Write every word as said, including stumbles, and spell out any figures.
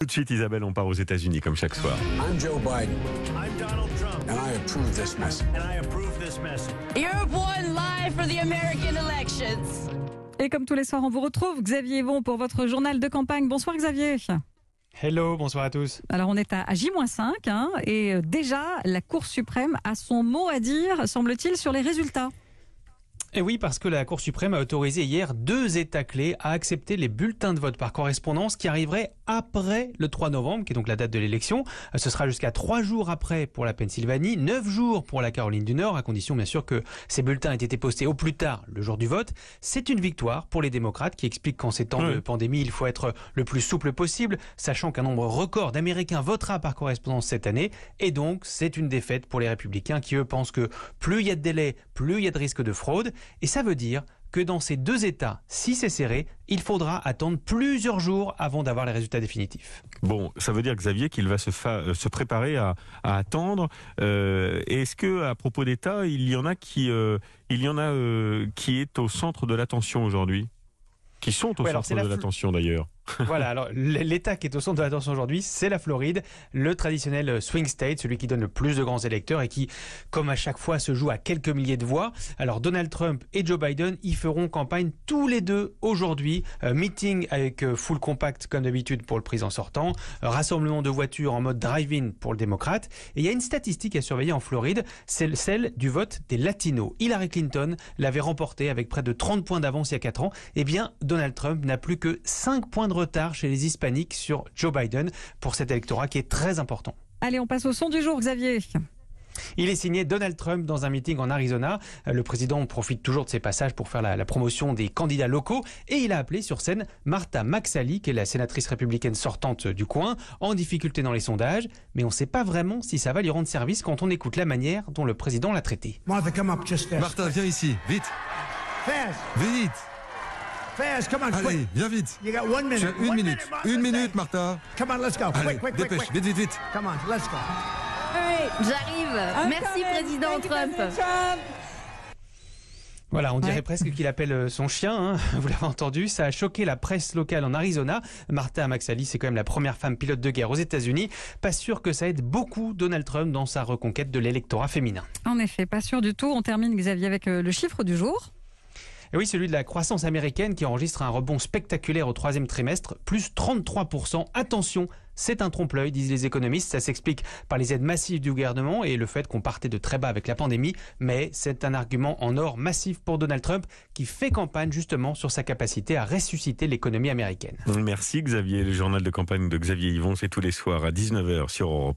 Tout de suite, Isabelle, on part aux États-Unis comme chaque soir. I'm Joe Biden. I'm Donald Trump. And I approve this message. And I approve this message. Europe One live for the American elections. Et comme tous les soirs, on vous retrouve, Xavier Yvon, pour votre journal de campagne. Bonsoir Xavier. Hello, bonsoir à tous. Alors on est à J cinq hein, et déjà la Cour suprême a son mot à dire, semble-t-il, sur les résultats. Et oui, parce que la Cour suprême a autorisé hier deux États clés à accepter les bulletins de vote par correspondance qui arriveraient après le trois novembre, qui est donc la date de l'élection. Ce sera jusqu'à trois jours après pour la Pennsylvanie, neuf jours pour la Caroline du Nord, à condition bien sûr que ces bulletins aient été postés au plus tard le jour du vote. C'est une victoire pour les démocrates qui expliquent qu'en ces temps oui. de pandémie, il faut être le plus souple possible, sachant qu'un nombre record d'Américains votera par correspondance cette année. Et donc, c'est une défaite pour les républicains qui, eux, pensent que plus il y a de délais, plus il y a de risque de fraude. Et ça veut dire que dans ces deux États, si c'est serré, il faudra attendre plusieurs jours avant d'avoir les résultats définitifs. Bon, ça veut dire, Xavier, qu'il va se, fa- se préparer à, à attendre. Euh, est-ce que, à propos d'État, il y en a qui, euh, il y en a euh, qui est au centre de l'attention aujourd'hui, qui sont au ouais, alors, centre de la l'attention d'ailleurs? Voilà, alors l'État qui est au centre de l'attention aujourd'hui, c'est la Floride, le traditionnel swing state, celui qui donne le plus de grands électeurs et qui, comme à chaque fois, se joue à quelques milliers de voix. Alors Donald Trump et Joe Biden y feront campagne tous les deux aujourd'hui. Euh, meeting avec euh, full compact comme d'habitude pour le président sortant, euh, rassemblement de voitures en mode drive-in pour le démocrate. Et il y a une statistique à surveiller en Floride, c'est celle du vote des latinos. Hillary Clinton l'avait remporté avec près de trente points d'avance il y a quatre ans. Eh bien, Donald Trump n'a plus que cinq points de retard chez les hispaniques sur Joe Biden pour cet électorat qui est très important. Allez, on passe au son du jour, Xavier. Il est signé Donald Trump dans un meeting en Arizona. Le président profite toujours de ses passages pour faire la, la promotion des candidats locaux et il a appelé sur scène Martha McSally, qui est la sénatrice républicaine sortante du coin, en difficulté dans les sondages. Mais on ne sait pas vraiment si ça va lui rendre service quand on écoute la manière dont le président l'a traité. Martha, come up just fast. Martha, viens ici, vite, Fast. vite. Fast, come on, Allez, quick. viens vite. You got one Tu minute. as une One minute, Martha, une let's minute, go. Martha. Come on, let's go. Allez, Quick, quick, quick, dépêche, quick. vite, vite, vite. Come on, let's go. J'arrive. Merci, président Trump. Voilà, on dirait Ouais. presque qu'il appelle son chien, hein. Vous l'avez entendu, ça a choqué la presse locale en Arizona. Martha McSally, c'est quand même la première femme pilote de guerre aux États-Unis. Pas sûr que ça aide beaucoup Donald Trump dans sa reconquête de l'électorat féminin. En effet, pas sûr du tout. On termine, Xavier, avec euh, le chiffre du jour. Et oui, celui de la croissance américaine qui enregistre un rebond spectaculaire au troisième trimestre, plus trente-trois pour cent. Attention, c'est un trompe-l'œil, disent les économistes. Ça s'explique par les aides massives du gouvernement et le fait qu'on partait de très bas avec la pandémie. Mais c'est un argument en or massif pour Donald Trump qui fait campagne justement sur sa capacité à ressusciter l'économie américaine. Merci Xavier. Le journal de campagne de Xavier Yvon, c'est tous les soirs à dix-neuf heures sur Europe un.